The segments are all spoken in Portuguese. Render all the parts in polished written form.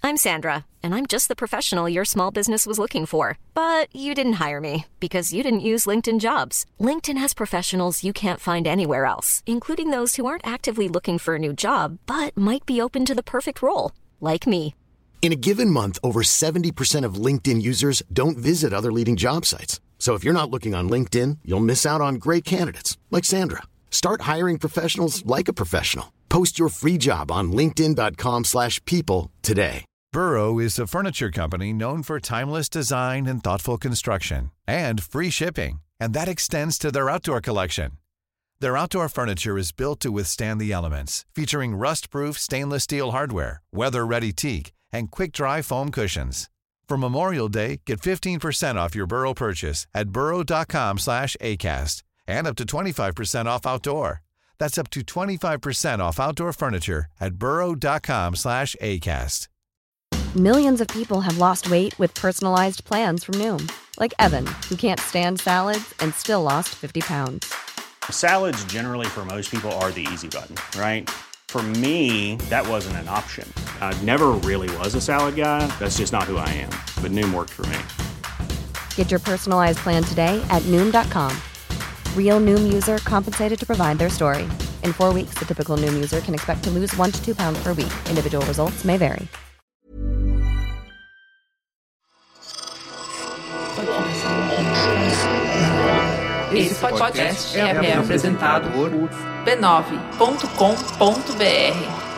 I'm Sandra, and I'm just the professional your small business was looking for. But you didn't hire me because you didn't use LinkedIn Jobs. LinkedIn has professionals you can't find anywhere else, including those who aren't actively looking for a new job, but might be open to the perfect role, like me. In a given month, over 70% of LinkedIn users don't visit other leading job sites. So if you're not looking on LinkedIn, you'll miss out on great candidates like Sandra. Start hiring professionals like a professional. Post your free job on linkedin.com/people today. Burrow is a furniture company known for timeless design and thoughtful construction and free shipping, and that extends to their outdoor collection. Their outdoor furniture is built to withstand the elements, featuring rust-proof stainless steel hardware, weather-ready teak, and quick-dry foam cushions. For Memorial Day, get 15% off your Burrow purchase at burrow.com/acast and up to 25% off outdoor. That's up to 25% off outdoor furniture at burrow.com/acast. Millions of people have lost weight with personalized plans from Noom. Like Evan, who can't stand salads and still lost 50 pounds. Salads generally for most people are the easy button, right? For me, that wasn't an option. I never really was a salad guy. That's just not who I am. But Noom worked for me. Get your personalized plan today at Noom.com. Real Noom user compensated to provide their story. In 4 weeks, the typical Noom user can expect to lose 1 to 2 pounds per week. Individual results may vary. Esse podcast é apresentado por b9.com.br.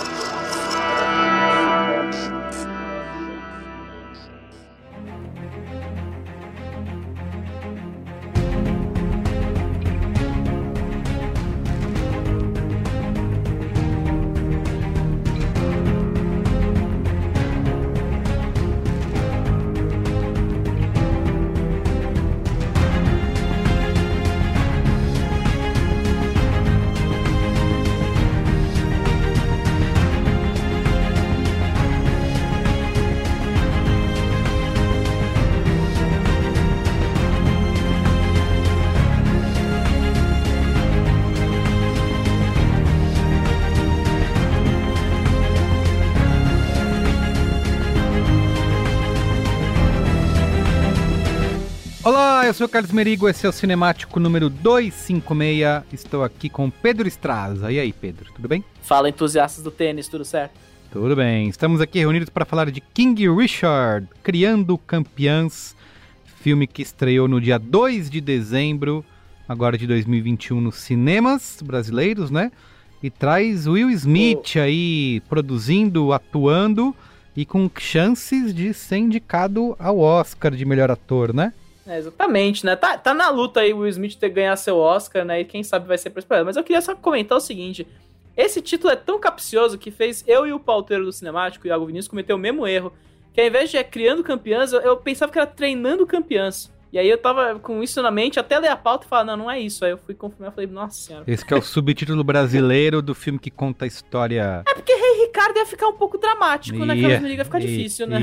Olá, eu sou o Carlos Merigo, esse é o Cinemático número 256, estou aqui com Pedro Estraza. E aí, Pedro, tudo bem? Fala, entusiastas do tênis, tudo certo? Tudo bem, estamos aqui reunidos para falar de King Richard, Criando Campeãs, filme que estreou no dia 2 de dezembro, agora de 2021, nos cinemas brasileiros, né? E traz Will Smith aí produzindo, atuando e com chances de ser indicado ao Oscar de melhor ator, né? Exatamente, né? Tá na luta aí o Will Smith ter ganhar seu Oscar, né? E quem sabe vai ser pra esperar. Mas eu queria só comentar o seguinte: esse título é tão capcioso que fez eu e o pauteiro do Cinemático, o Iago Vinícius, cometer o mesmo erro. Que ao invés de Criando Campeãs, eu pensava que era Treinando Campeãs. E aí eu tava com isso na mente, até ler a pauta e falar, não é isso. Aí eu fui confirmar e falei, nossa senhora. Esse que é o subtítulo brasileiro do filme que conta a história... É porque Rei Ricardo ia ficar um pouco dramático, né? Carlos Merigo ia ficar difícil, né?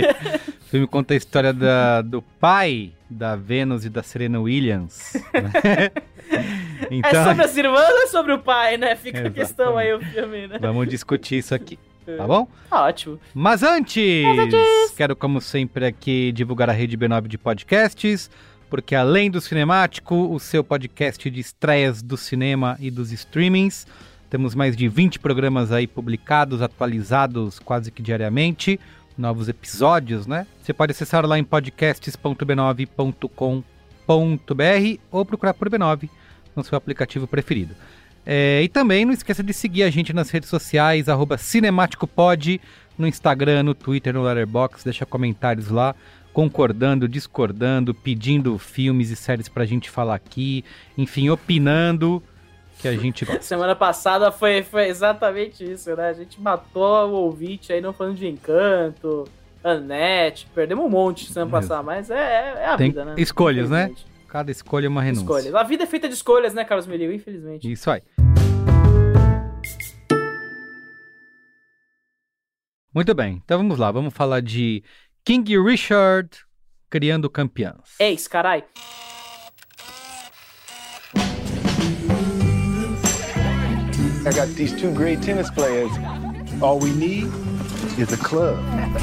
O filme conta a história do pai da Venus e da Serena Williams. Né? Então... É sobre as irmãs ou é sobre o pai, né? Fica Exatamente. A questão aí o filme, né? Vamos discutir isso aqui. Tá bom? Ótimo. Mas antes, quero como sempre aqui divulgar a rede B9 de podcasts, porque além do Cinemático, o seu podcast de estreias do cinema e dos streamings, temos mais de 20 programas aí publicados, atualizados quase que diariamente, novos episódios, né? Você pode acessar lá em podcasts.b9.com.br ou procurar por B9 no seu aplicativo preferido. E também não esqueça de seguir a gente nas redes sociais, @cinemáticopod, no Instagram, no Twitter, no Letterboxd, deixa comentários lá, concordando, discordando, pedindo filmes e séries pra gente falar aqui, enfim, opinando, que a gente gosta. Semana passada foi exatamente isso, né? A gente matou o ouvinte aí não falando de Encanto, Annette, perdemos um monte semana passada, mas é a vida, né? Escolhas, né? Cada escolha é uma renúncia. Escolhas. A vida é feita de escolhas, né, Carlos Merigo? Infelizmente. Isso aí. Muito bem, então vamos lá. Vamos falar de King Richard, Criando Campeãs. Eis, carai. I got these two great tennis players. All we need is a club.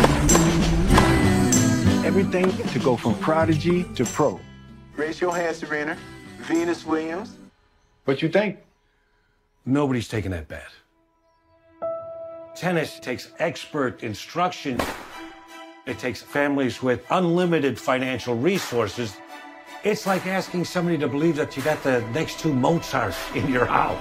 Everything to go from prodigy to pro. Raise your hand, Serena. Venus Williams. What you think? Nobody's taking that bet. Tennis takes expert instruction. It takes families with unlimited financial resources. It's like asking somebody to believe that you got the next two Mozarts in your house.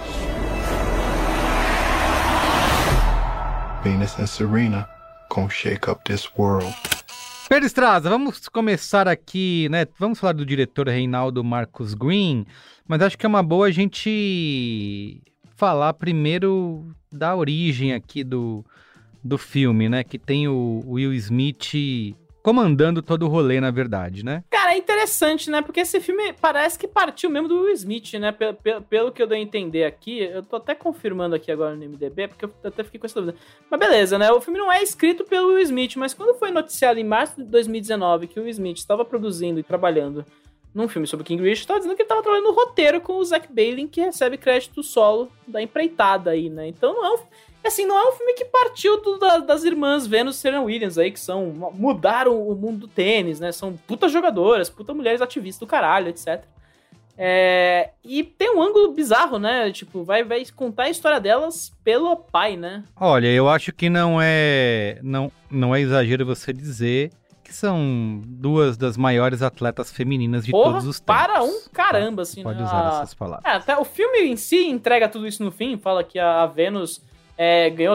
Venus and Serena gonna shake up this world. Pedro Estraza, vamos começar aqui, né? Vamos falar do diretor Reinaldo Marcus Green, mas acho que é uma boa a gente falar primeiro da origem aqui do filme, né? Que tem o Will Smith comandando todo o rolê, na verdade, né? Cara, é interessante, né? Porque esse filme parece que partiu mesmo do Will Smith, né? Pelo que eu dei a entender aqui, eu tô até confirmando aqui agora no IMDb, porque eu até fiquei com essa dúvida. Mas beleza, né? O filme não é escrito pelo Will Smith, mas quando foi noticiado em março de 2019 que o Will Smith estava produzindo e trabalhando num filme sobre King Richard, tava dizendo que ele tava trabalhando no roteiro com o Zach Bailey, que recebe crédito solo da empreitada aí, né? Então não é um filme que partiu das irmãs Venus e Serena Williams aí, que mudaram o mundo do tênis, né? São puta jogadoras, puta mulheres ativistas do caralho, etc. E tem um ângulo bizarro, né? Tipo, vai contar a história delas pelo pai, né? Olha, eu acho que não é exagero você dizer que são duas das maiores atletas femininas de todos os tempos. Para um caramba, assim, pode né? usar essas palavras. Até o filme em si entrega tudo isso no fim, fala que a Venus ganhou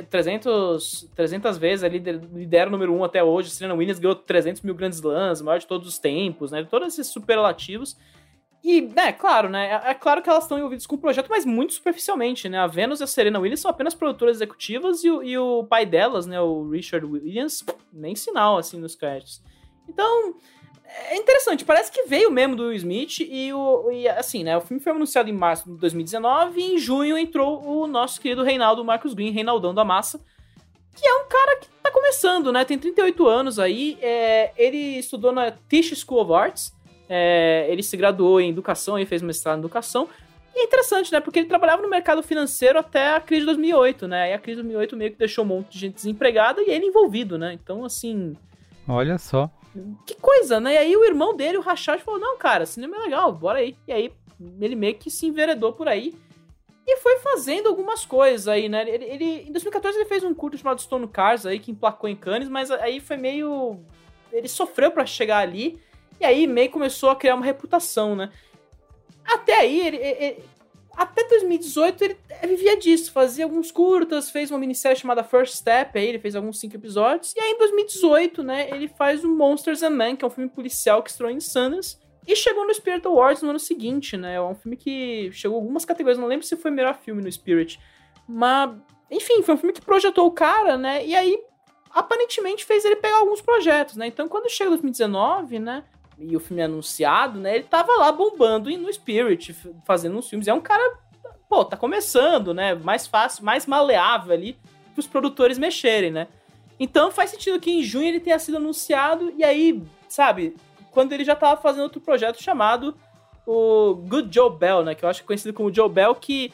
300 vezes, lidera o número 1 até hoje. Serena Williams ganhou 300 mil Grand Slams, maior de todos os tempos, né? Todos esses superlativos. E, claro, né? É claro que elas estão envolvidas com o projeto, mas muito superficialmente, né? A Venus e a Serena Williams são apenas produtoras executivas e o pai delas, né? O Richard Williams, nem sinal, assim, nos créditos. Então, é interessante. Parece que veio mesmo do Will Smith e assim, né? O filme foi anunciado em março de 2019 e em junho entrou o nosso querido Reinaldo Marcus Green, Reinaldão da Massa, que é um cara que tá começando, né? Tem 38 anos aí. Ele estudou na Tisch School of Arts. Ele se graduou em educação e fez mestrado em educação. E é interessante, né? Porque ele trabalhava no mercado financeiro até a crise de 2008, né? Aí a crise de 2008 meio que deixou um monte de gente desempregada e ele envolvido, né? Então, assim... Olha só. Que coisa, né? E aí o irmão dele, o Rashad, falou, não, cara, cinema é legal, bora aí. E aí ele meio que se enveredou por aí e foi fazendo algumas coisas aí, né? Ele em 2014 ele fez um curto chamado Stone Cars aí, que emplacou em Cannes, mas aí foi meio... Ele sofreu pra chegar ali. E aí meio começou a criar uma reputação, né? Até aí, até 2018, ele vivia disso. Fazia alguns curtas, fez uma minissérie chamada First Step, aí ele fez alguns 5 episódios. E aí em 2018, né, ele faz o Monsters and Men, que é um filme policial que estreou em Sundance. E chegou no Spirit Awards no ano seguinte, né? É um filme que chegou a algumas categorias, não lembro se foi o melhor filme no Spirit. Mas, enfim, foi um filme que projetou o cara, né? E aí, aparentemente, fez ele pegar alguns projetos, né? Então, quando chega 2019, né? E o filme é anunciado, né? Ele tava lá bombando no Spirit, fazendo uns filmes. É um cara, tá começando, né? Mais fácil, mais maleável ali pros produtores mexerem, né? Então faz sentido que em junho ele tenha sido anunciado e aí, sabe, quando ele já tava fazendo outro projeto chamado o Good Joe Bell, né? Que eu acho conhecido como Joe Bell, que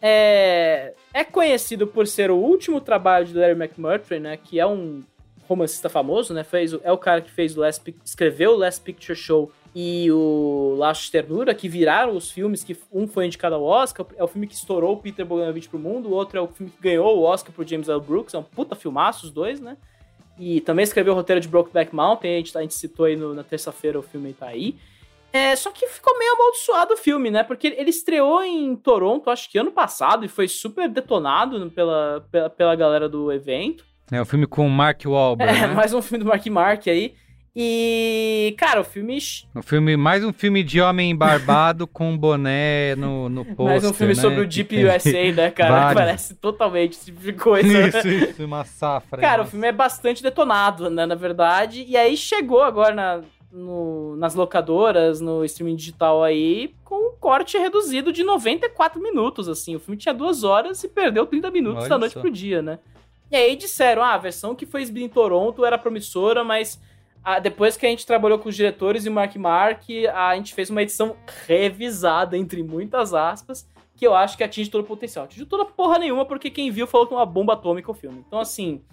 é conhecido por ser o último trabalho de Larry McMurtry, né? Que é um romancista famoso, né? É o cara que escreveu o Last Picture Show e o Laços de Ternura, que viraram os filmes, que um foi indicado ao Oscar, é o filme que estourou o Peter Bogdanovich pro mundo, o outro é o filme que ganhou o Oscar pro James L. Brooks, é um puta filmaço os dois, né? E também escreveu o roteiro de Brokeback Mountain, a gente citou aí na terça-feira, o filme tá aí. Só que ficou meio amaldiçoado o filme, né? Porque ele estreou em Toronto, acho que ano passado, e foi super detonado pela galera do evento. É o filme com o Mark Wahlberg, né? Mais um filme do Mark aí. E, cara, mais um filme de homem barbado com um boné no pôster, mais um filme, né? Sobre o Deep USA, né, cara? Parece totalmente esse tipo de coisa. Isso, uma safra. Cara, o filme é bastante detonado, né, na verdade. E aí chegou agora nas locadoras, no streaming digital aí, com um corte reduzido de 94 minutos, assim. O filme tinha 2 horas e perdeu 30 minutos da noite pro dia, né? E aí disseram, a versão que foi exibida em Toronto era promissora, mas depois que a gente trabalhou com os diretores e o Mark, a gente fez uma edição revisada, entre muitas aspas, que eu acho que atinge todo o potencial. Atinge toda porra nenhuma, porque quem viu falou que é uma bomba atômica o filme. Então, assim,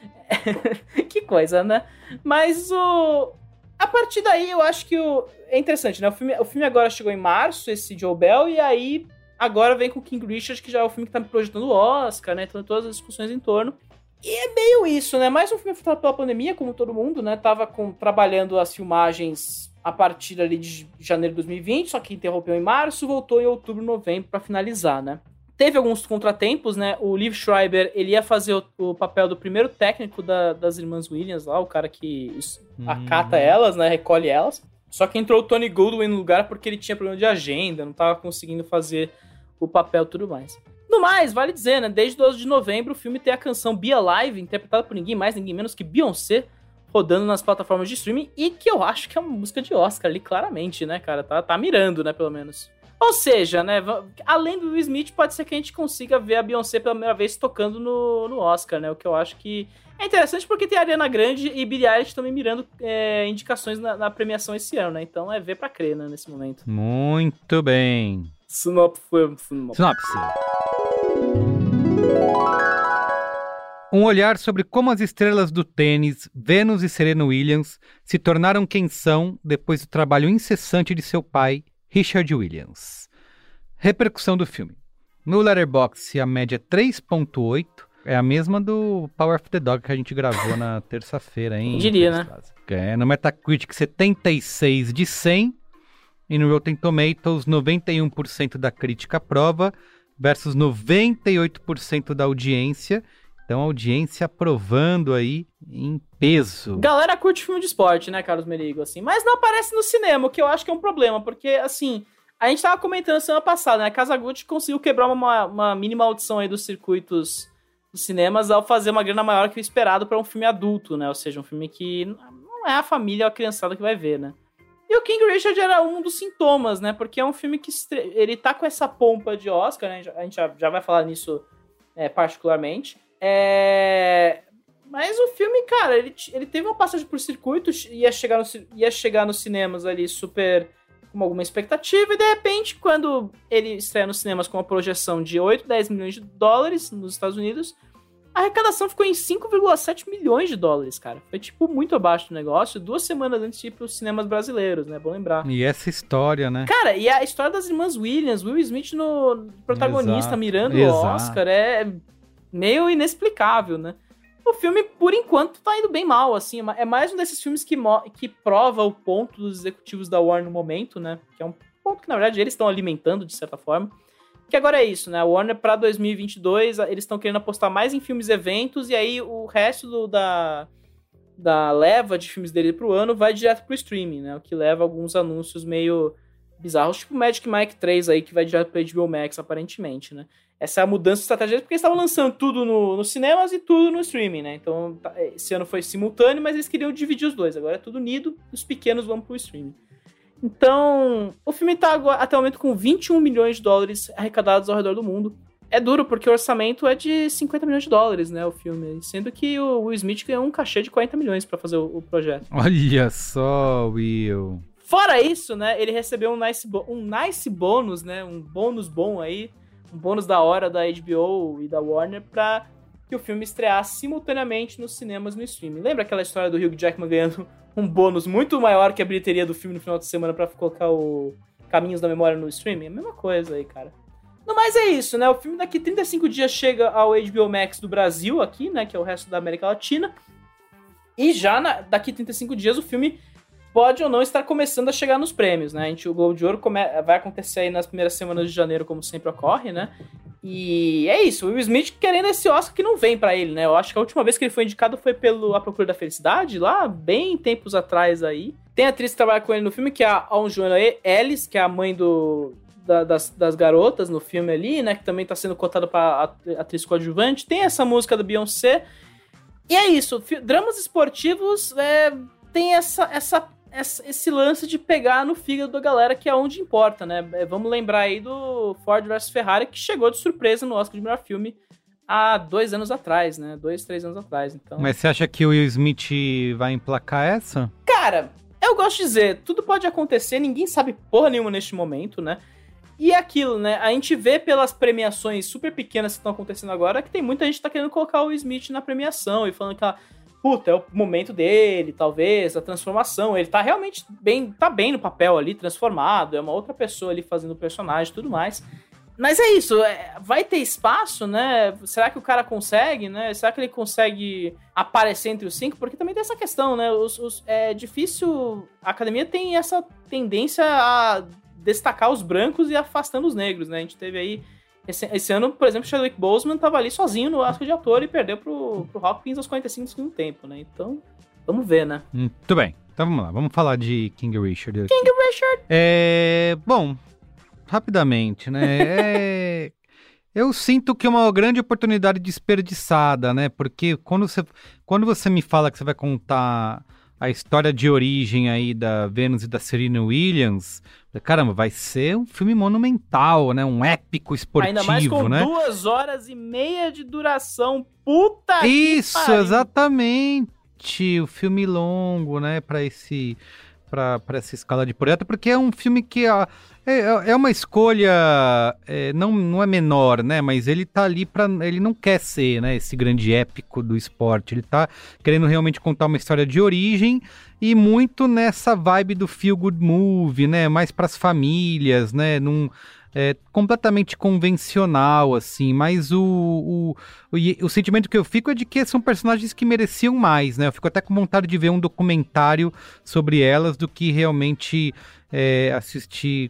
Que coisa, né? Mas a partir daí eu acho que é interessante, né? O filme agora chegou em março, esse Joe Bell, e aí agora vem com o King Richard, que já é o filme que tá me projetando o Oscar, né? Então todas as discussões em torno. E é meio isso, né? Mais um filme afetado pela pandemia, como todo mundo, né? Tava trabalhando as filmagens a partir ali de janeiro de 2020, só que interrompeu em março, voltou em outubro, novembro pra finalizar, né? Teve alguns contratempos, né? O Liev Schreiber, ele ia fazer o papel do primeiro técnico das irmãs Williams lá, o cara que acata elas, né? Recolhe elas. Só que entrou o Tony Goldwyn no lugar porque ele tinha problema de agenda, não tava conseguindo fazer o papel e tudo mais. No mais, vale dizer, né? Desde 12 de novembro, o filme tem a canção Be Alive, interpretada por ninguém mais, ninguém menos que Beyoncé, rodando nas plataformas de streaming, e que eu acho que é uma música de Oscar ali, claramente, né, cara? Tá mirando, né, pelo menos. Ou seja, né, além do Will Smith, pode ser que a gente consiga ver a Beyoncé pela primeira vez tocando no Oscar, né? O que eu acho que é interessante porque tem a Ariana Grande e Billie Eilish também mirando indicações na premiação esse ano, né? Então é ver pra crer, né, nesse momento. Muito bem. Sinopse. Um olhar sobre como as estrelas do tênis, Venus e Serena Williams, se tornaram quem são depois do trabalho incessante de seu pai, Richard Williams. Repercussão do filme. No Letterboxd, a média é 3.8, é a mesma do Power of the Dog que a gente gravou na terça-feira, hein? Diria, né? No Metacritic, 76 de 100, e no Rotten Tomatoes, 91% da crítica aprova versus 98% da audiência. Então, a audiência aprovando aí em peso. Galera curte filme de esporte, né, Carlos Merigo, assim, mas não aparece no cinema, o que eu acho que é um problema, porque, assim, a gente tava comentando semana passada, né, a Kazaguchi conseguiu quebrar uma mini maldição aí dos circuitos dos cinemas ao fazer uma grana maior que o esperado para um filme adulto, né, ou seja, um filme que não é a família ou a criançada que vai ver, né. E o King Richard era um dos sintomas, né, porque é um filme que ele tá com essa pompa de Oscar, né, a gente já vai falar nisso particularmente. Mas o filme, cara, ele teve uma passagem por circuito, ia chegar nos cinemas ali super com alguma expectativa, e de repente, quando ele estreia nos cinemas com uma projeção de 8, 10 milhões de dólares nos Estados Unidos, a arrecadação ficou em 5,7 milhões de dólares, cara. Foi, tipo, muito abaixo do negócio, 2 semanas antes de ir pros cinemas brasileiros, né? Bom lembrar. E essa história, né? Cara, e a história das irmãs Williams, Will Smith no protagonista, mirando o Oscar, é meio inexplicável, né? O filme, por enquanto, tá indo bem mal, assim. É mais um desses filmes que prova o ponto dos executivos da Warner no momento, né? Que é um ponto que, na verdade, eles estão alimentando, de certa forma. Que agora é isso, né? A Warner, pra 2022, eles estão querendo apostar mais em filmes e eventos, e aí o resto da leva de filmes dele pro ano vai direto pro streaming, né? O que leva alguns anúncios meio bizarros, tipo Magic Mike 3 aí, que vai direto pro HBO Max, aparentemente, né? Essa é a mudança de estratégia, porque eles estavam lançando tudo nos cinemas e tudo no streaming, né? Então, esse ano foi simultâneo, mas eles queriam dividir os dois. Agora é tudo unido, os pequenos vão pro streaming. Então, o filme tá agora, até o momento com 21 milhões de dólares arrecadados ao redor do mundo. É duro, porque o orçamento é de 50 milhões de dólares, né, o filme. Sendo que o Will Smith ganhou um cachê de 40 milhões pra fazer o projeto. Olha só, Will. Fora isso, né, ele recebeu um nice bônus, né, um bônus bom aí, um bônus da hora da HBO e da Warner pra que o filme estreasse simultaneamente nos cinemas e no streaming. Lembra aquela história do Hugh Jackman ganhando um bônus muito maior que a bilheteria do filme no final de semana pra colocar o Caminhos da Memória no streaming? É a mesma coisa aí, cara. No mais é isso, né? O filme daqui 35 dias chega ao HBO Max do Brasil aqui, né? Que é o resto da América Latina. E já daqui 35 dias o filme pode ou não estar começando a chegar nos prêmios, né? O Globo de Ouro vai acontecer aí nas primeiras semanas de janeiro, como sempre ocorre, né? E é isso, o Will Smith querendo esse Oscar que não vem pra ele, né? Eu acho que a última vez que ele foi indicado foi pelo A Procura da Felicidade, lá bem tempos atrás aí. Tem a atriz que trabalha com ele no filme, que é a Aunjona Ellis, que é a mãe das garotas no filme ali, né? Que também tá sendo cotada pra atriz coadjuvante. Tem essa música da Beyoncé. E é isso, dramas esportivos tem esse lance de pegar no fígado da galera, que é onde importa, né? Vamos lembrar aí do Ford vs Ferrari, que chegou de surpresa no Oscar de melhor filme há 2 anos atrás, né? 2, 3 anos atrás, então... Mas você acha que o Will Smith vai emplacar essa? Cara, eu gosto de dizer, tudo pode acontecer, ninguém sabe porra nenhuma neste momento, né? E é aquilo, né? A gente vê pelas premiações super pequenas que estão acontecendo agora que tem muita gente que tá querendo colocar o Will Smith na premiação e falando que puta, é o momento dele, talvez, a transformação. Ele tá realmente bem no papel ali, transformado, é uma outra pessoa ali fazendo o personagem e tudo mais. Mas é isso, vai ter espaço, né? Será que o cara consegue, né? Será que ele consegue aparecer entre os 5? Porque também tem essa questão, né? É difícil... A academia tem essa tendência a destacar os brancos e afastando os negros, né? A gente teve aí... Esse ano, por exemplo, o Chadwick Boseman tava ali sozinho no Oscar de ator e perdeu pro Hopkins aos 45 do segundo tempo, né? Então, vamos ver, né? Muito bem. Então vamos lá, vamos falar de King Richard aqui. King Richard! Bom... Rapidamente, né? Eu sinto que é uma grande oportunidade desperdiçada, né? Porque quando você me fala que você vai contar a história de origem aí da Venus e da Serena Williams, caramba, vai ser um filme monumental, né? Um épico esportivo, né? Ainda mais com 2 horas e meia de duração. Puta que Isso, pariu. Exatamente. O filme longo, né? Pra essa escala de projeto, porque é um filme que é uma escolha, não é menor, né? Mas ele tá ali ele não quer ser, né, esse grande épico do esporte. Ele tá querendo realmente contar uma história de origem e muito nessa vibe do feel good movie, né? Mais pras famílias, né? Completamente convencional, assim, mas o sentimento que eu fico é de que são personagens que mereciam mais, né? Eu fico até com vontade de ver um documentário sobre elas do que realmente assistir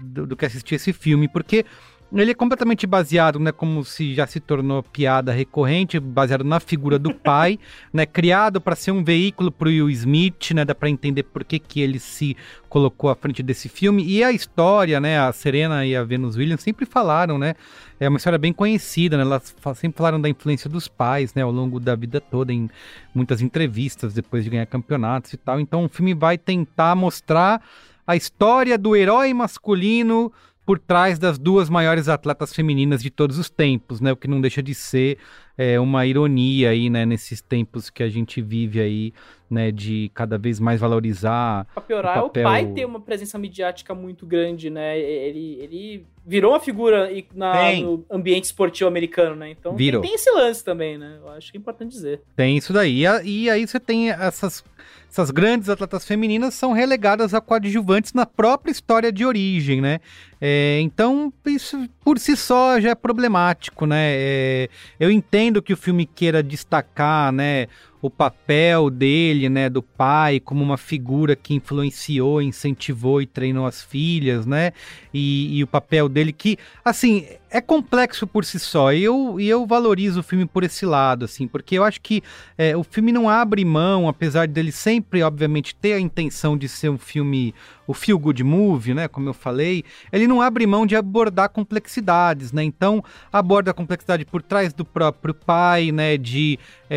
esse filme, porque ele é completamente baseado, né, como se já se tornou piada recorrente, baseado na figura do pai, né, criado para ser um veículo para o Will Smith, né, dá para entender por que ele se colocou à frente desse filme, e a história, né, a Serena e a Venus Williams sempre falaram, né, é uma história bem conhecida, né, elas sempre falaram da influência dos pais, né, ao longo da vida toda, em muitas entrevistas, depois de ganhar campeonatos e tal, então o filme vai tentar mostrar a história do herói masculino por trás das 2 maiores atletas femininas de todos os tempos, né? O que não deixa de ser uma ironia aí, né? Nesses tempos que a gente vive aí, né? De cada vez mais valorizar pra piorar, o pai tem uma presença midiática muito grande, né? Ele virou uma figura no ambiente esportivo americano, né? Então tem esse lance também, né? Eu acho que é importante dizer. Tem isso daí. E aí você tem essas grandes atletas femininas são relegadas a coadjuvantes na própria história de origem, né? Então, isso por si só já é problemático, né? Eu entendo que o filme queira destacar, né, o papel dele, né, do pai, como uma figura que influenciou, incentivou e treinou as filhas, né, e o papel dele que, assim, é complexo por si só, e eu valorizo o filme por esse lado, assim, porque eu acho que o filme não abre mão, apesar dele sempre, obviamente, ter a intenção de ser um filme, o feel good movie, né, como eu falei, ele não abre mão de abordar complexidades, né, então aborda a complexidade por trás do próprio pai, né, de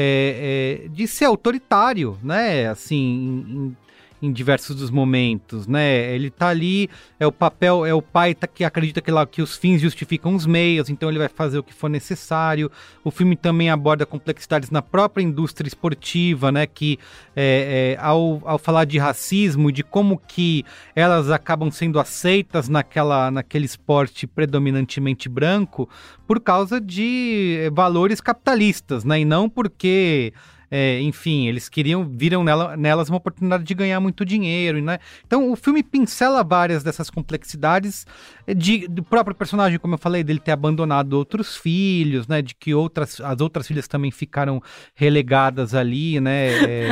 ser autoritário, né, assim, em diversos dos momentos, né, ele tá ali, é o pai que acredita que os fins justificam os meios, então ele vai fazer o que for necessário. O filme também aborda complexidades na própria indústria esportiva, né, que ao falar de racismo e de como que elas acabam sendo aceitas naquele esporte predominantemente branco por causa de valores capitalistas, né, e não porque... enfim, eles viram nelas uma oportunidade de ganhar muito dinheiro, né? Então o filme pincela várias dessas complexidades do próprio personagem, como eu falei, dele ter abandonado outros filhos, né? De que as outras filhas também ficaram relegadas ali, né?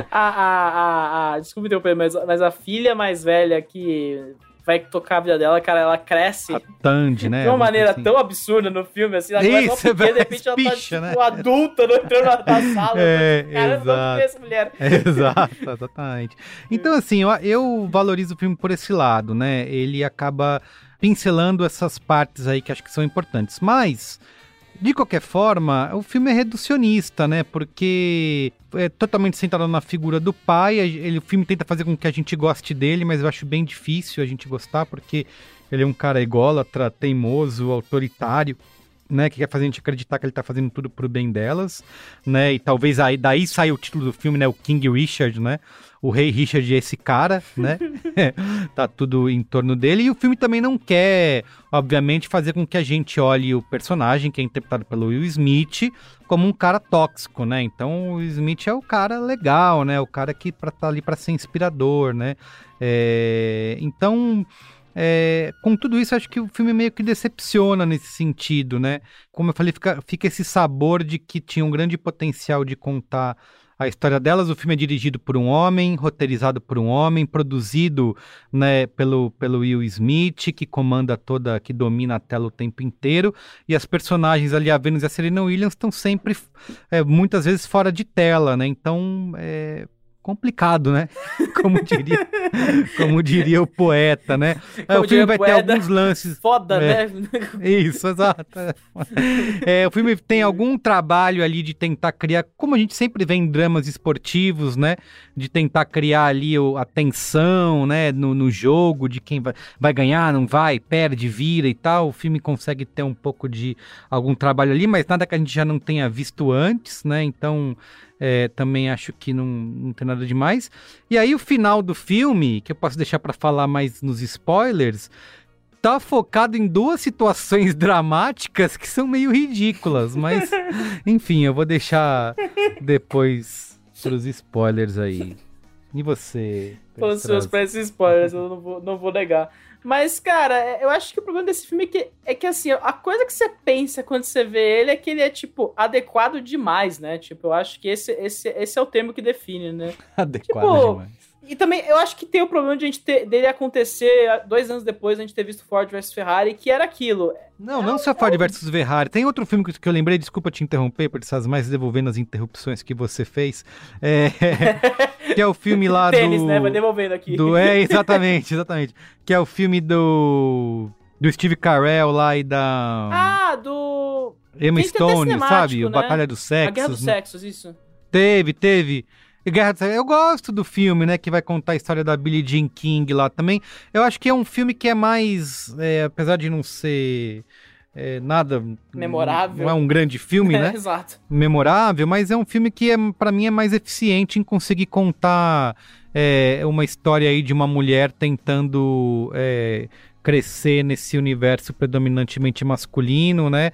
Desculpa interromper, mas a filha mais velha que vai tocar a vida dela, cara, ela cresce a Tandy, né? De uma maneira tão absurda no filme, assim, ela isso, é de repente ela tá tipo, né? Adulta, entrando na sala. Cara, não essa mulher. Exatamente. Então, assim, eu valorizo o filme por esse lado, né? Ele acaba pincelando essas partes aí que acho que são importantes. Mas, de qualquer forma, o filme é reducionista, né? Porque é totalmente centrado na figura do pai. O filme tenta fazer com que a gente goste dele, mas eu acho bem difícil a gente gostar, porque ele é um cara ególatra, teimoso, autoritário. né, que quer fazer a gente acreditar que ele tá fazendo tudo pro bem delas, né, e talvez daí saia o título do filme, né, o King Richard, né, o Rei Richard é esse cara, né, tá tudo em torno dele, e o filme também não quer, obviamente, fazer com que a gente olhe o personagem, que é interpretado pelo Will Smith, como um cara tóxico, né, então o Will Smith é o cara legal, né, o cara que tá ali pra ser inspirador, né, então... com tudo isso, acho que o filme meio que decepciona nesse sentido, né? Como eu falei, fica esse sabor de que tinha um grande potencial de contar a história delas. O filme é dirigido por um homem, roteirizado por um homem, produzido, né, pelo Will Smith, que comanda que domina a tela o tempo inteiro, e as personagens ali, a Venus e a Serena Williams, estão sempre, muitas vezes, fora de tela, né? Então, complicado, né? Como diria o poeta, né? O filme vai ter alguns lances... Foda, né? Isso, exato. O filme tem algum trabalho ali de tentar criar, como a gente sempre vê em dramas esportivos, né? De tentar criar ali a tensão, né? No jogo, de quem vai ganhar, não vai, perde, vira e tal. O filme consegue ter um pouco de algum trabalho ali, mas nada que a gente já não tenha visto antes, né? Então... também acho que não tem nada demais. E aí o final do filme, que eu posso deixar para falar mais nos spoilers, tá focado em duas situações dramáticas que são meio ridículas, mas enfim, eu vou deixar depois pros spoilers aí. E você? Tô ansioso pra esses spoilers, eu não vou negar. Mas, cara, eu acho que o problema desse filme é que, assim, a coisa que você pensa quando você vê ele é que ele é, tipo, adequado demais, né? Tipo, eu acho que esse é o termo que define, né? Adequado demais. E também, eu acho que tem o problema de dele acontecer 2 anos depois, a gente ter visto Ford vs Ferrari, que era aquilo. Não só Ford vs Ferrari. Tem outro filme que eu lembrei, desculpa te interromper, por essas mais devolvendo as interrupções que você fez. Que é o filme lá Tênis, né? Vai devolvendo aqui. Exatamente. Que é o filme do Steve Carell lá e da... do... Emma Stone, sabe? Né? Batalha dos Sexos. A Guerra dos Sexos, isso. Teve. Eu gosto do filme, né, que vai contar a história da Billie Jean King lá também. Eu acho que é um filme que é mais, apesar de não ser nada... memorável. Não é um grande filme, né? Exato. Memorável, mas é um filme que, pra mim, é mais eficiente em conseguir contar uma história aí de uma mulher tentando crescer nesse universo predominantemente masculino, né?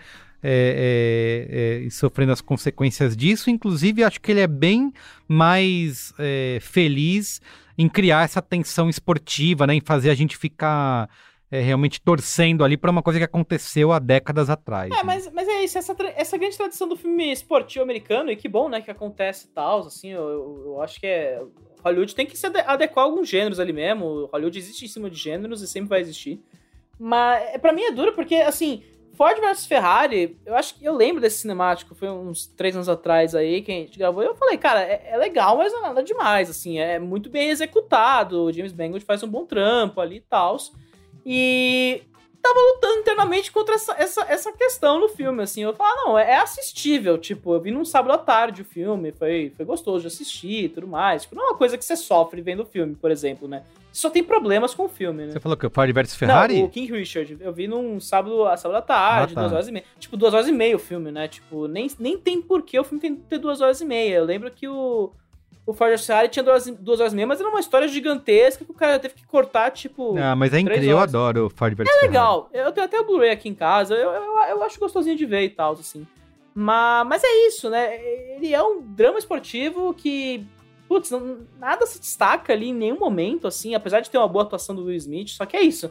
E sofrendo as consequências disso. Inclusive, acho que ele é bem mais feliz em criar essa tensão esportiva, né, em fazer a gente ficar realmente torcendo ali para uma coisa que aconteceu há décadas atrás. Né? Mas é isso, essa grande tradição do filme esportivo americano, e que bom, né, que acontece e tal, assim, eu acho que Hollywood tem que se adequar a alguns gêneros ali mesmo. Hollywood existe em cima de gêneros e sempre vai existir. Mas pra mim é duro porque, assim, Ford vs Ferrari, eu acho que eu lembro desse cinemático, foi uns 3 anos atrás aí que a gente gravou, e eu falei, cara, é legal, mas não é nada demais, assim, é muito bem executado, o James Mangold faz um bom trampo ali e tal, e tava lutando internamente contra essa questão no filme, assim, eu falei, não, é assistível, tipo, eu vi num sábado à tarde o filme, foi gostoso de assistir e tudo mais, tipo, não é uma coisa que você sofre vendo o filme, por exemplo, né? Só tem problemas com o filme, né? Você falou que o Ford vs Ferrari? Não, o King Richard. Eu vi num sábado à tarde, 2 horas e meia. Tipo, 2 horas e meia o filme, né? Tipo, nem tem porquê o filme tem que ter 2 horas e meia. Eu lembro que o Ford vs Ferrari tinha 2 horas e meia, mas era uma história gigantesca que o cara teve que cortar, tipo... mas é incrível, eu adoro o Ford vs Ferrari. É legal. Eu tenho até o Blu-ray aqui em casa. Eu acho gostosinho de ver e tal, assim. Mas é isso, né? Ele é um drama esportivo que... Putz, nada se destaca ali em nenhum momento, assim, apesar de ter uma boa atuação do Will Smith, só que é isso.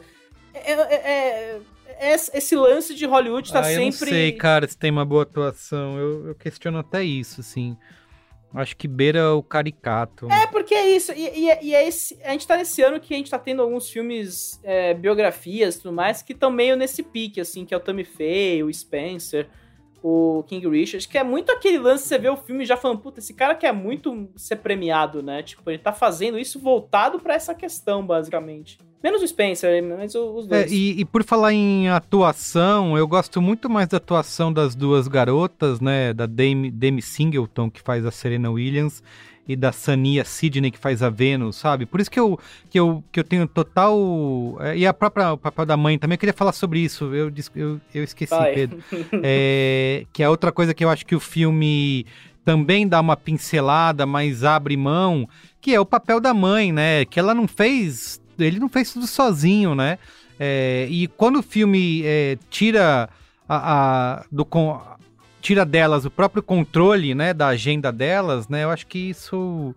Esse lance de Hollywood tá sempre... Eu não sei, cara, se tem uma boa atuação. Eu questiono até isso, assim. Acho que beira o caricato. Porque é isso. E a gente tá nesse ano que a gente tá tendo alguns filmes, biografias e tudo mais, que estão meio nesse pique, assim, que é o Tammy Faye, o Spencer... o King Richard, que é muito aquele lance, você vê o filme e já falando, puta, esse cara quer muito ser premiado, né? Tipo, ele tá fazendo isso voltado pra essa questão, basicamente. Menos o Spencer, mas os dois. E por falar em atuação, eu gosto muito mais da atuação das duas garotas, né? Da Demi Singleton, que faz a Serena Williams, e da Sania Sidney, que faz a Venus, sabe? Por isso que eu tenho total... e o papel da mãe também, eu queria falar sobre isso, eu esqueci, Pedro. Que é outra coisa que eu acho que o filme também dá uma pincelada, mas abre mão, que é o papel da mãe, né? Que ele não fez tudo sozinho, né? E quando o filme tira tira delas o próprio controle, né, da agenda delas, né, eu acho que isso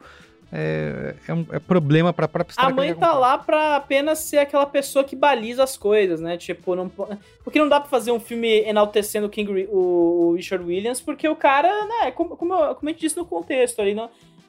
é problema para a própria história. A mãe tá lá pra apenas ser aquela pessoa que baliza as coisas, né, tipo, porque não dá pra fazer um filme enaltecendo o Richard Williams, porque o cara, né, como a gente disse no contexto ali,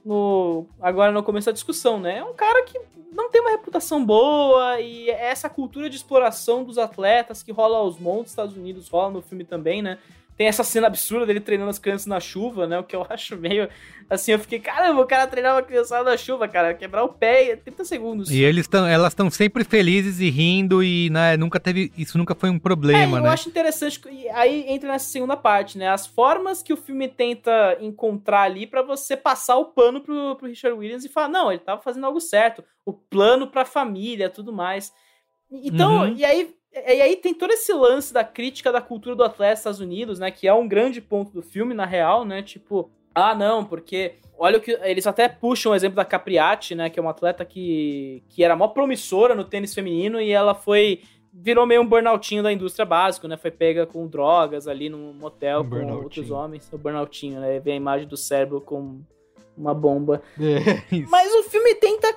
agora no começo da discussão, né, é um cara que não tem uma reputação boa, e essa cultura de exploração dos atletas que rola aos montes dos Estados Unidos, rola no filme também, né. Tem essa cena absurda dele treinando as crianças na chuva, né? O que eu acho meio... Assim, eu fiquei... Caramba, o cara treinar uma criançada na chuva, cara. Quebrar o pé em 30 segundos. E elas estão sempre felizes e rindo e, né, isso nunca foi um problema, né? Eu acho interessante... E aí entra nessa segunda parte, né? As formas que o filme tenta encontrar ali pra você passar o pano pro Richard Williams e falar, não, ele tava fazendo algo certo. O plano pra família, tudo mais. Então, E aí tem todo esse lance da crítica da cultura do atleta dos Estados Unidos, né? Que é um grande ponto do filme, na real, né? Tipo, não, porque... Olha o que... Eles até puxam o exemplo da Capriati, né? Que é uma atleta que era mó promissora no tênis feminino e ela virou meio um burnoutinho da indústria básica, né? Foi pega com drogas ali num motel com outros homens. O burnoutinho, né? Vem a imagem do cérebro com uma bomba. Mas o filme tenta...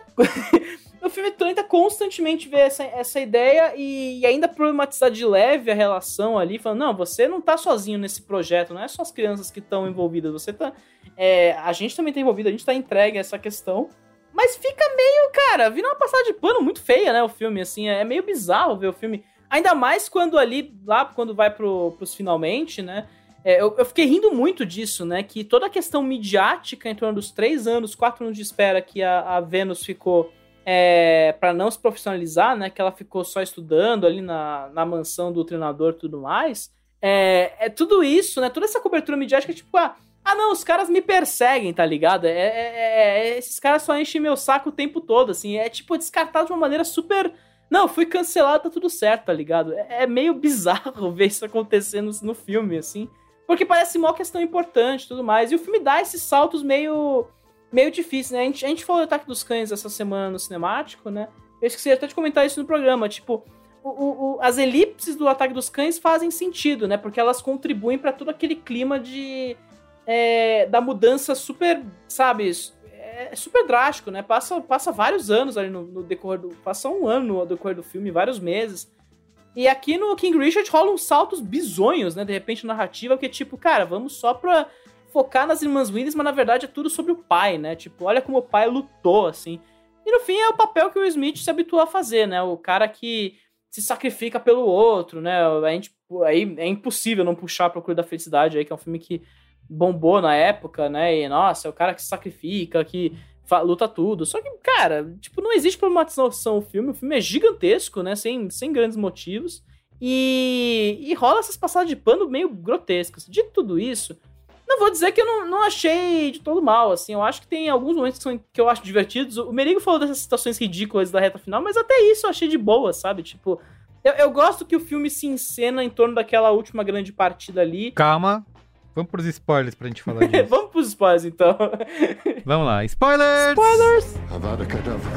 O filme tenta constantemente ver essa ideia e ainda problematizar de leve a relação ali, falando, não, você não tá sozinho nesse projeto, não é só as crianças que estão envolvidas, você tá... a gente também tá envolvido, a gente tá entregue a essa questão, mas fica meio, cara, vira uma passada de pano muito feia, né, o filme, assim, é meio bizarro ver o filme, ainda mais quando quando vai pros finalmente, né, eu fiquei rindo muito disso, né, que toda a questão midiática em torno dos 4 anos de espera que a Venus ficou... pra não se profissionalizar, né, que ela ficou só estudando ali na mansão do treinador e tudo mais, tudo isso, né, toda essa cobertura midiática, tipo, não, os caras me perseguem, tá ligado? Esses caras só enchem meu saco o tempo todo, assim, tipo, descartado de uma maneira super... Não, fui cancelado, tá tudo certo, tá ligado? É meio bizarro ver isso acontecendo no filme, assim, porque parece uma questão importante e tudo mais, e o filme dá esses saltos meio difícil, né? A gente falou do Ataque dos Cães essa semana no cinemático, né? Eu esqueci até de comentar isso no programa. Tipo, as elipses do Ataque dos Cães fazem sentido, né? Porque elas contribuem pra todo aquele clima da mudança super, sabe? Super drástico, né? Passa vários anos ali no decorrer passa um ano no decorrer do filme, vários meses. E aqui no King Richard rolam saltos bizonhos, né? De repente, narrativa, que é tipo, cara, vamos só pra... focar nas irmãs Williams, mas na verdade é tudo sobre o pai, né? Tipo, olha como o pai lutou, assim. E no fim é o papel que o Smith se habituou a fazer, né? O cara que se sacrifica pelo outro, né? Aí é impossível não puxar a Procura da Felicidade aí, que é um filme que bombou na época, né? E, nossa, é o cara que se sacrifica, que luta tudo. Só que, cara, tipo, não existe problematização no filme. O filme é gigantesco, né? Sem grandes motivos. E rola essas passadas de pano meio grotescas. De tudo isso... Não vou dizer que eu não achei de todo mal, assim, eu acho que tem alguns momentos que eu acho divertidos. O Merigo falou dessas situações ridículas da reta final, mas até isso eu achei de boa, sabe? Tipo, eu gosto que o filme se encena em torno daquela última grande partida ali. Calma, vamos pros spoilers pra gente falar disso. Vamos pros spoilers, então. Vamos lá, spoilers! Spoilers! Avada Kedavra.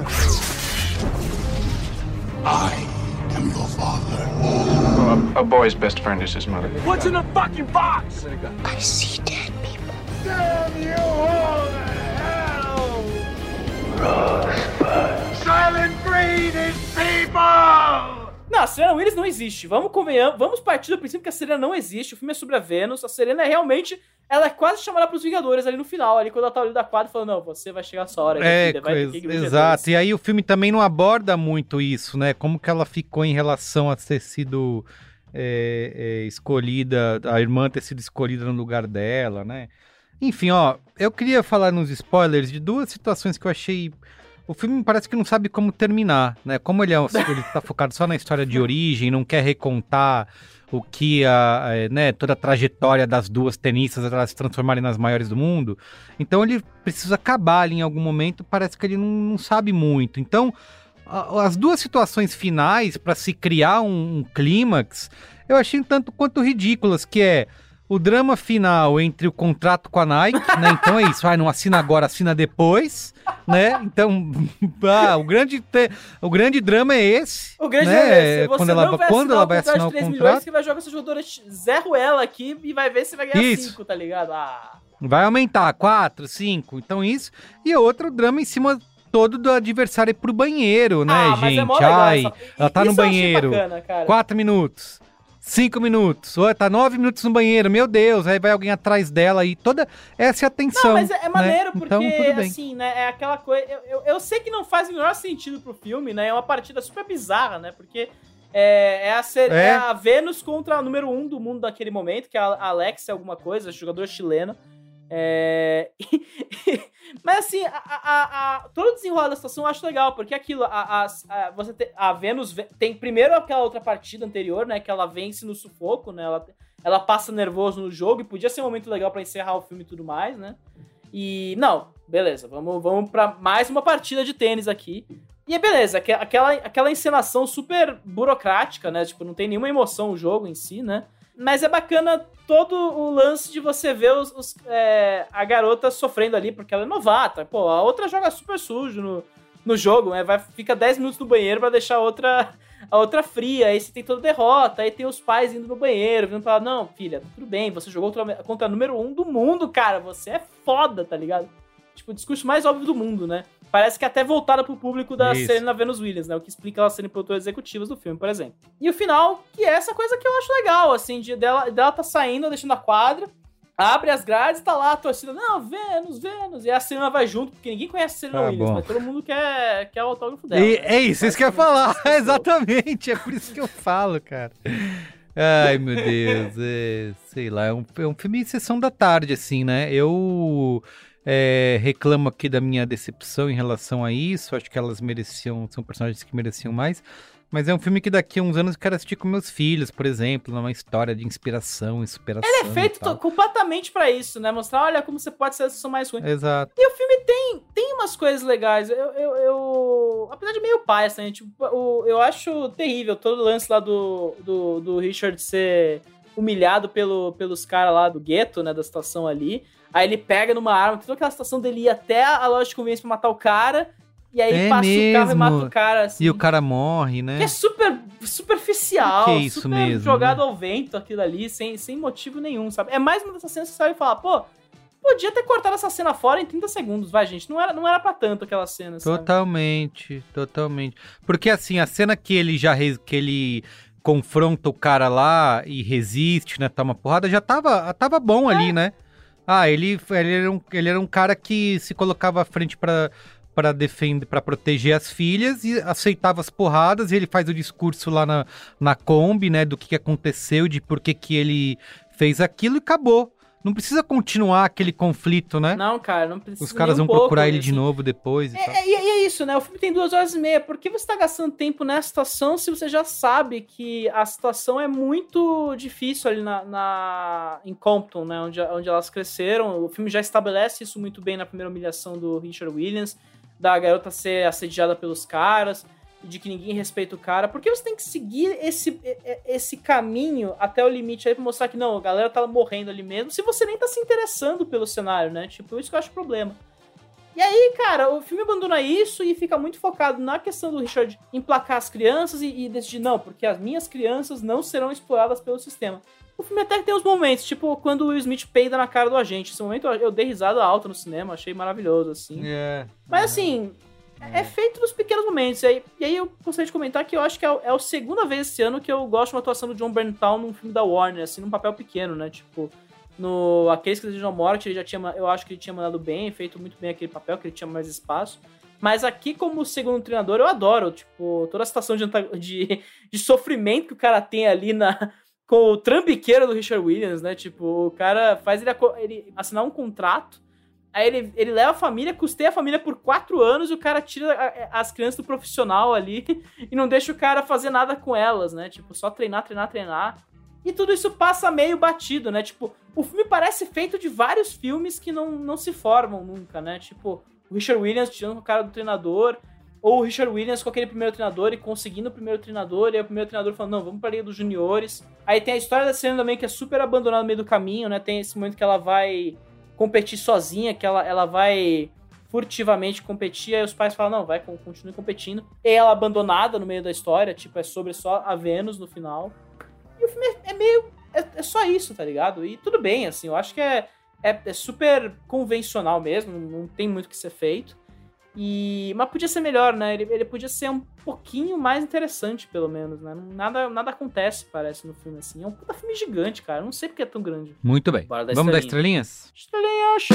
I am your father. A boy's best friend is his mother. What's in the fucking box? I see dead people. Damn you all to hell! Rosebud. Silent Breed is people! Não, a Serena Williams não existe. Vamos partir do princípio que a Serena não existe. O filme é sobre a Venus. A Serena é realmente... Ela é quase chamada pros Vingadores ali no final. Ali quando ela tá olhando da quadra e falando, não, você vai chegar a sua hora. Exato. E aí o filme também não aborda muito isso, né? Como que ela ficou em relação a ter sido escolhida, a irmã ter sido escolhida no lugar dela, né? Enfim, ó, eu queria falar nos spoilers de duas situações que eu achei o filme parece que não sabe como terminar, né? Como ele tá focado só na história de origem, não quer recontar o que né, toda a trajetória das duas tenistas até elas se transformarem nas maiores do mundo. Então ele precisa acabar ali em algum momento, parece que ele não sabe muito. Então, as duas situações finais para se criar um clímax, eu achei um tanto quanto ridículas, que é o drama final entre o contrato com a Nike, né? Então é isso, não assina agora, assina depois, né? Então, o grande drama é esse. O grande né? drama é esse. Quando ela vai assinar o contrato, milhões, você vai jogar essa jogadora zero ela aqui e vai ver se vai ganhar 5, tá ligado? Vai aumentar 4, 5, então isso. E outro drama em cima todo do adversário ir pro banheiro, né, gente? É mó legal, ela tá no banheiro, bacana, 4 minutos. 5 minutos, tá 9 minutos no banheiro, meu Deus, aí vai alguém atrás dela e toda essa é a tensão. Não, mas é maneiro, né? porque, então, assim, né, é aquela coisa, eu sei que não faz o menor sentido pro filme, né, é uma partida super bizarra, né, porque é a Vênus contra a número 1 do mundo daquele momento, que é a Alexia alguma coisa, jogadora chilena. Mas assim, todo o desenrolar da situação eu acho legal, porque aquilo, você a Vênus tem primeiro aquela outra partida anterior, né, que ela vence no sufoco, né, ela passa nervoso no jogo, e podia ser um momento legal pra encerrar o filme e tudo mais, né, e não, beleza, vamos pra mais uma partida de tênis aqui, e beleza, aquela encenação super burocrática, né, tipo, não tem nenhuma emoção o jogo em si, né, mas é bacana todo o lance de você ver a garota sofrendo ali, porque ela é novata. Pô, a outra joga super sujo no jogo, né? Fica 10 minutos no banheiro pra deixar a outra fria. Aí você tem toda derrota, aí tem os pais indo no banheiro, vindo falar, não, filha, tudo bem, você jogou contra a número 1 do mundo, cara, você é foda, tá ligado? Tipo, o discurso mais óbvio do mundo, né? Parece que até voltada pro público da Serena Venus Williams, né? O que explica ela serem produtoras executivas do filme, por exemplo. E o final, que é essa coisa que eu acho legal, assim, dela tá saindo, deixando a quadra, abre as grades, tá lá a torcida, não, Vênus, e a Serena vai junto, porque ninguém conhece a Serena Williams, mas todo mundo quer o autógrafo dela. Né? É isso que eu ia falar, exatamente, é por isso que eu falo, cara. Ai, meu Deus, sei lá, é um filme em sessão da tarde, assim, né? Eu reclamo aqui da minha decepção em relação a isso, acho que elas são personagens que mereciam mais, mas é um filme que daqui a uns anos eu quero assistir com meus filhos, por exemplo, numa história de inspiração e superação. Ele é feito completamente pra isso, né? Mostrar, olha, como você pode ser a sessão mais ruim. Exato. E o filme tem umas coisas legais. Eu apesar de meio pai, assim, tipo, eu acho terrível todo o lance lá do Richard ser humilhado pelos caras lá do gueto, né, da situação ali. Aí ele pega numa arma, toda aquela situação dele ir até a loja de conveniência pra matar o cara, e aí passa o carro e mata o cara, assim. E o cara morre, né? Que é super superficial, que é isso super mesmo, jogado né? ao vento aquilo ali, sem motivo nenhum, sabe? É mais uma dessas cenas que você vai falar, pô, podia ter cortado essa cena fora em 30 segundos, vai, gente. Não era pra tanto aquela cena, sabe? Totalmente. Porque, assim, a cena que ele confronta o cara lá e resiste, né, toma porrada, já tava bom ali, né? Ele era um cara que se colocava à frente pra defender, para proteger as filhas e aceitava as porradas, e ele faz o discurso lá na Kombi, né, do que aconteceu, de por que ele fez aquilo e acabou. Não precisa continuar aquele conflito, né? Não, cara, não precisa. Os caras vão procurar ele de novo depois e tal. E é isso, né? O filme tem 2h30. Por que você tá gastando tempo nessa situação se você já sabe que a situação é muito difícil ali em Compton, né? Onde elas cresceram. O filme já estabelece isso muito bem na primeira humilhação do Richard Williams, da garota ser assediada pelos caras, de que ninguém respeita o cara. Por que você tem que seguir esse caminho até o limite aí pra mostrar que não, a galera tá morrendo ali mesmo, se você nem tá se interessando pelo cenário, né? Tipo, isso que eu acho o problema. E aí, cara, o filme abandona isso e fica muito focado na questão do Richard emplacar as crianças e decidir, não, porque as minhas crianças não serão exploradas pelo sistema. O filme até tem uns momentos, tipo, quando o Will Smith peida na cara do agente. Esse momento eu dei risada alta no cinema, achei maravilhoso, assim. Mas, assim, é feito nos pequenos momentos. E aí eu gostaria de comentar que eu acho que é a segunda vez esse ano que eu gosto de uma atuação do John Bernthal num filme da Warner, assim, num papel pequeno, né? Tipo, no Aqueles que Desejam a Morte, eu acho que ele tinha mandado bem, feito muito bem aquele papel, que ele tinha mais espaço. Mas aqui, como segundo treinador, eu adoro, tipo, toda a situação de sofrimento que o cara tem ali com o trambiqueiro do Richard Williams, né? Tipo, o cara faz ele assinar um contrato, Aí ele leva a família, custeia a família por 4 anos e o cara tira as crianças do profissional ali e não deixa o cara fazer nada com elas, né? Tipo, só treinar. E tudo isso passa meio batido, né? Tipo, o filme parece feito de vários filmes que não se formam nunca, né? Tipo, o Richard Williams tirando o cara do treinador, ou o Richard Williams com aquele primeiro treinador e conseguindo o primeiro treinador, e aí o primeiro treinador falando, não, vamos pra Liga dos Juniores. Aí tem a história da Serena também, que é super abandonada no meio do caminho, né? Tem esse momento que ela vai competir sozinha, que ela vai furtivamente competir, aí os pais falam, não, continue competindo. E ela abandonada no meio da história, tipo, é sobre só a Venus no final. E o filme é meio... É só isso, tá ligado? E tudo bem, assim, eu acho que é super convencional mesmo, não tem muito o que ser feito. Mas podia ser melhor, né? Ele podia ser um pouquinho mais interessante, pelo menos, né? Nada acontece, parece, no filme, assim. É um puta filme gigante, cara. Eu não sei porque é tão grande. Muito bem. Vamos dar estrelinhas? Estrelinhas!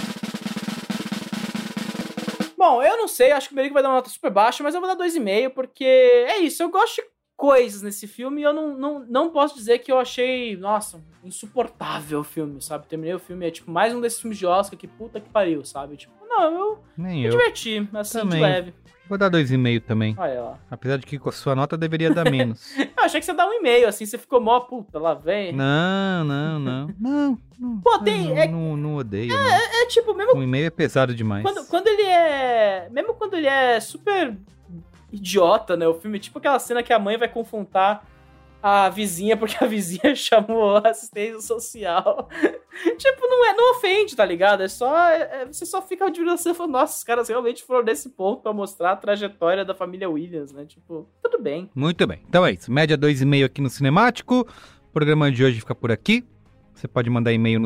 Bom, eu não sei, acho que o Merigo vai dar uma nota super baixa, mas eu vou dar 2,5, porque é isso, eu gosto de coisas nesse filme e eu não posso dizer que eu achei, nossa, insuportável o filme, sabe? Terminei o filme, é tipo mais um desses filmes de Oscar que puta que pariu, sabe? Tipo, não, eu me diverti, assim, também. De leve. Vou dar 2,5 também. Olha lá. Apesar de que com a sua nota deveria dar menos. Eu achei que você ia dar 1,5, assim, você ficou mó, puta, lá vem. Não. Pô, tem... Não odeio. É tipo, mesmo... 1,5 é pesado demais. Quando ele é... Mesmo quando ele é super idiota, né, o filme, tipo aquela cena que a mãe vai confrontar a vizinha porque a vizinha chamou a assistência social. Tipo, não ofende, tá ligado? É só... você só fica admirando, falando, nossa, os caras realmente foram nesse ponto pra mostrar a trajetória da família Williams, né? Tipo, tudo bem. Muito bem. Então é isso. Média 2,5 aqui no Cinemático. O programa de hoje fica por aqui. Você pode mandar e-mail no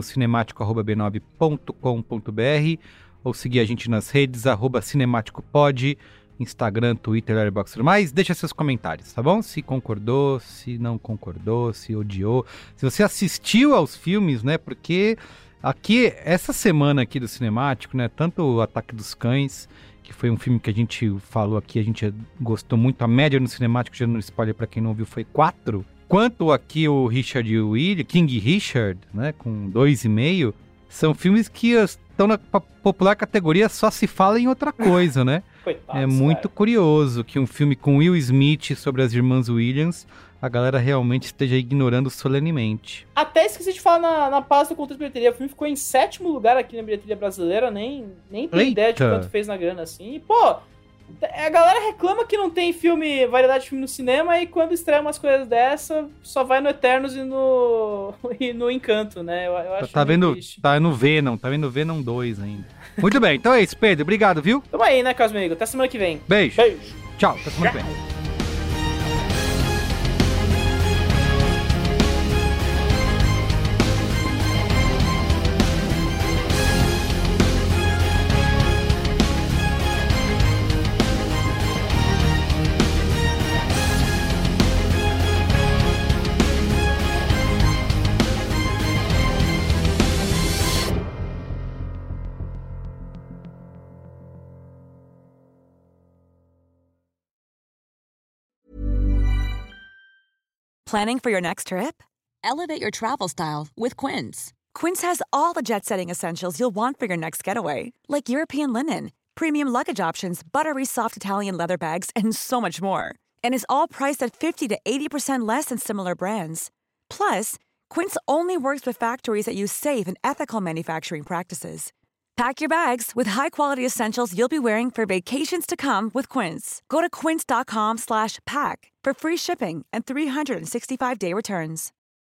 cinemático@b9.com.br ou seguir a gente nas redes, @cinemáticopod, Instagram, Twitter, Letterboxd e tudo mais. Deixa seus comentários, tá bom? Se concordou, se não concordou, se odiou. Se você assistiu aos filmes, né? Porque aqui, essa semana aqui do Cinemático, né? Tanto o Ataque dos Cães, que foi um filme que a gente falou aqui, a gente gostou muito. A média no Cinemático, já no spoiler pra quem não viu, foi 4. Quanto aqui o Richard Williams, King Richard, né? Com 2,5. São filmes que estão na popular categoria só se fala em outra coisa, né? Coitado, é muito curioso que um filme com Will Smith sobre as irmãs Williams, a galera realmente esteja ignorando solenemente. Até esqueci de falar na pasta do contexto de bilheteria. O filme ficou em 7º lugar aqui na bilheteria brasileira, nem tem ideia de quanto fez na grana, assim. E, pô, a galera reclama que não tem variedade de filme no cinema, e quando estreia umas coisas dessa, só vai no Eternos e no Encanto, né? Eu acho triste. Tá no Venom 2 ainda. Muito bem, então é isso, Pedro. Obrigado, viu? Tamo aí, né, Carlos Merigo? Até semana que vem. Beijo. Tchau, até semana que vem. Planning for your next trip? Elevate your travel style with Quince. Quince has all the jet-setting essentials you'll want for your next getaway, like European linen, premium luggage options, buttery soft Italian leather bags, and so much more. And is all priced at 50 to 80% less than similar brands. Plus, Quince only works with factories that use safe and ethical manufacturing practices. Pack your bags with high-quality essentials you'll be wearing for vacations to come with Quince. Go to quince.com/pack for free shipping and 365-day returns.